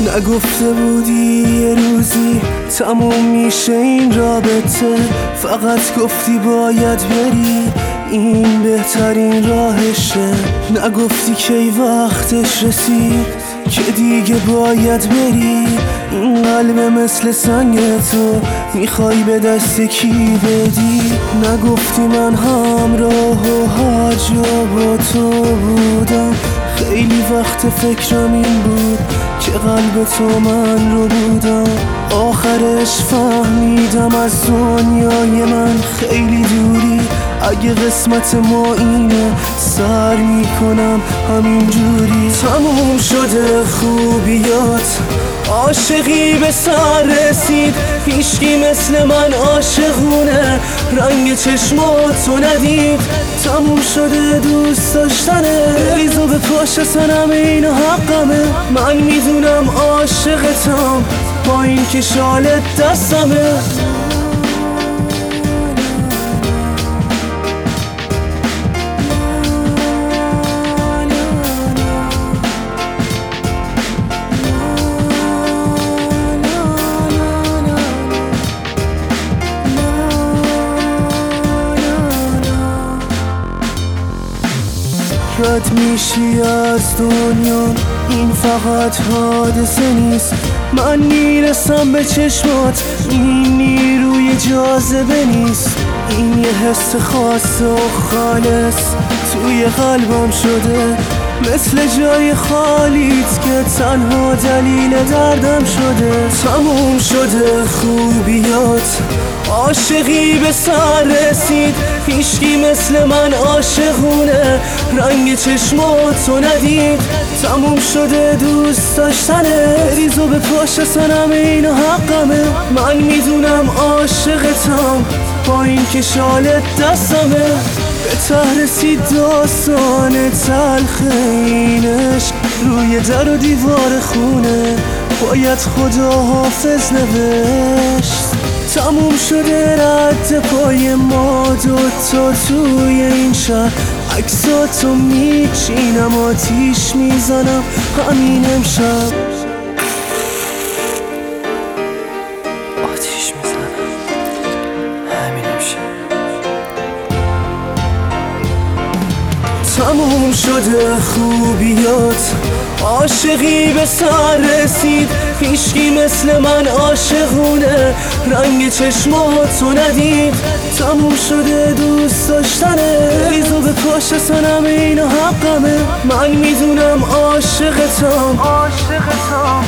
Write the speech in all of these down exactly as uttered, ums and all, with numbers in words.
نگفته بودی یه روزی تموم میشه این رابطه، فقط گفتی باید بری، این بهترین راهشه. نگفتی کی وقتش رسید که دیگه باید بری، این قلب مثل سنگ تو میخوای به دست کی بدی. نگفتی من همراه و هر جا با تو بودم، خیلی وقت فکرم این بود که قلب تو من رو بودم. آخرش فهمیدم از دنیای من خیلی دوری، اگه قسمت ما اینه سر میکنم همین جوری. تموم شده خوبیات، عاشقی به سر رسید، هیچکی مثل من عاشقونه رنگ چشماتو ندید. تموم شده دوست داشتنه، ریزو به پاش سنم اینو حقمه. من میدونم عاشقتم با این که شالت دستمه. رد میشی از دنیا، این فقط حادثه نیست. من میرسم به چشمات، این نیروی جاذبه نیست. این یه حس خاص و خالص توی قلبم شده، مثل جای خالیت که تنها دلیل دردم شده. تموم شده خوبیات، عاشقی به سر رسید، هیچکی مثل من عاشقونه رنگ چشماتو ندید. تموم شده دوست داشتنه، ریزو به پاش سنم اینو حقمه. من میدونم عاشقتم با این که شالت دستمه. به ته رسید داستان تلخ اینش، روی در و دیوار خونه باید خدا حافظ نوشت. تموم شده رد پای ما دوتا توی این شهر، عکساتو میچینم آتیش میزنم همین امشب. آتیش میزنم همین امشب. تموم شده خوبیات، عاشقی به سر رسید، هیچکی مثل من عاشقونه رنگ چشماتو ندید. تموم شده دوست داشتنه، ریزو به پاش سنم اینو حقمه. من میدونم عاشقتم عاشقتم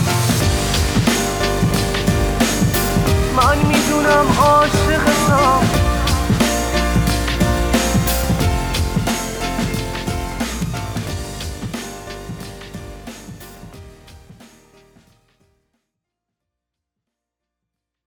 من میدونم عاشقتم.